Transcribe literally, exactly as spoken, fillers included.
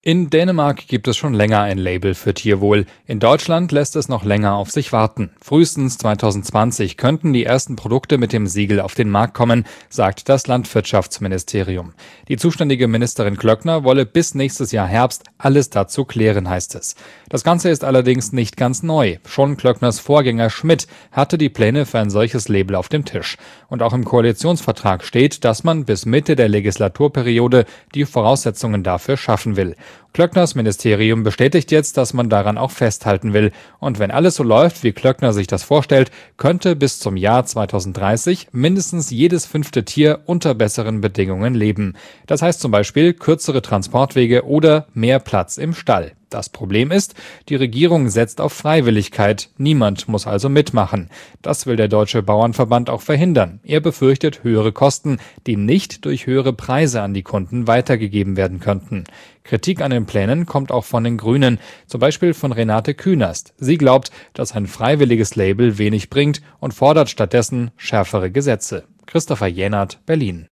In Dänemark gibt es schon länger ein Label für Tierwohl. In Deutschland lässt es noch länger auf sich warten. Frühestens zwanzig zwanzig könnten die ersten Produkte mit dem Siegel auf den Markt kommen, sagt das Landwirtschaftsministerium. Die zuständige Ministerin Klöckner wolle bis nächstes Jahr Herbst alles dazu klären, heißt es. Das Ganze ist allerdings nicht ganz neu. Schon Klöckners Vorgänger Schmidt hatte die Pläne für ein solches Label auf dem Tisch. Und auch im Koalitionsvertrag steht, dass man bis Mitte der Legislaturperiode die Voraussetzungen dafür schaffen will. Klöckners Ministerium bestätigt jetzt, dass man daran auch festhalten will. Und wenn alles so läuft, wie Klöckner sich das vorstellt, könnte bis zum Jahr zwanzig dreißig mindestens jedes fünfte Tier unter besseren Bedingungen leben. Das heißt zum Beispiel kürzere Transportwege oder mehr Platz im Stall. Das Problem ist, die Regierung setzt auf Freiwilligkeit. Niemand muss also mitmachen. Das will der Deutsche Bauernverband auch verhindern. Er befürchtet höhere Kosten, die nicht durch höhere Preise an die Kunden weitergegeben werden könnten. Kritik an den Plänen kommt auch von den Grünen, zum Beispiel von Renate Künast. Sie glaubt, dass ein freiwilliges Label wenig bringt und fordert stattdessen schärfere Gesetze. Christopher Jenert, Berlin.